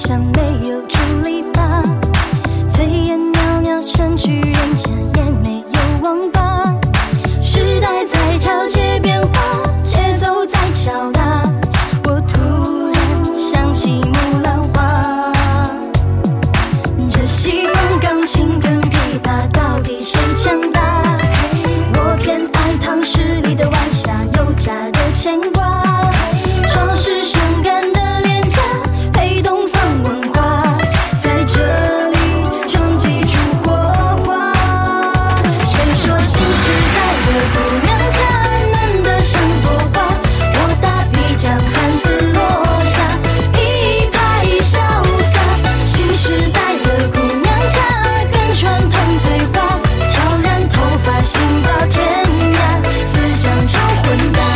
像没有处理吧，炊烟袅袅占据人家也没有网吧，时代在条街变化，节奏在敲打，我突然想起木兰花，这西方钢琴跟琵琶到底谁强大？我偏爱唐诗里的晚霞，有家的牵挂，超市伤感的脸颊配东方文化，在这里撞击出火花。谁说新时代的姑娘家嫩得像朵花？我大臂将汉字落下，一拍潇洒。新时代的姑娘家跟传统对话，挑染头发行到天涯，思想超混搭。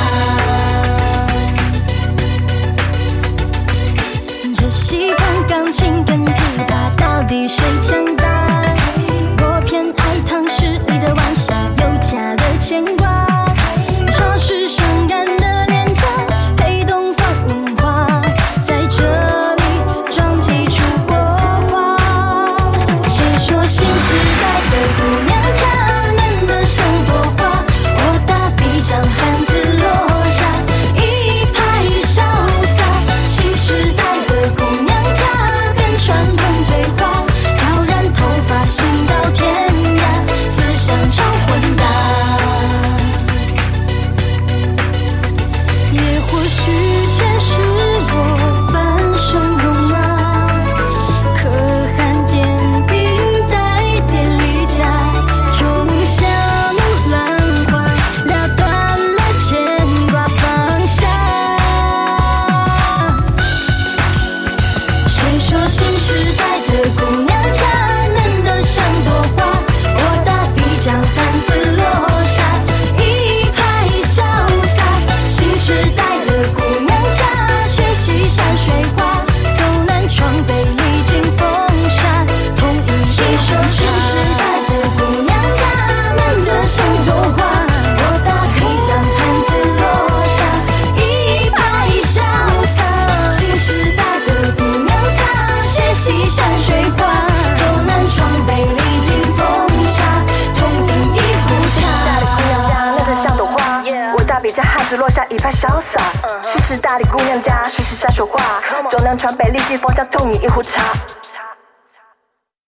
这西方钢琴跟琵琶到底谁强大？我偏爱唐诗里的晚霞，有家的牵挂，超市伤感的脸颊配东方文化，在这里撞击出火花。谁说新时代的姑娘家嫩得像朵花？我大臂将汉字落下，一拍潇洒。新时代的姑娘家跟传统对话，挑染头发行到天涯，思想超混搭。也或许前世我半生戎马，可汗点兵带别离家，种下木兰花，撩断了牵挂放下。谁说新时代的姑娘家嫩得像朵花？我大臂将汉字落下，一拍潇洒。新时代的姑娘家学习山水画，走南闯北历经风沙，同饮谁说新时代的姑娘家嫩得像朵花？我大臂将汉字落下，一拍潇洒。新时代的姑娘家学习山水画，走南闯北历经风沙，同饮一壶茶。 嫩得像朵花，我大笔将汉字落下，一拍潇洒。新时代的姑娘家，学习山水画，走南闯北历经风沙，同饮一壶茶。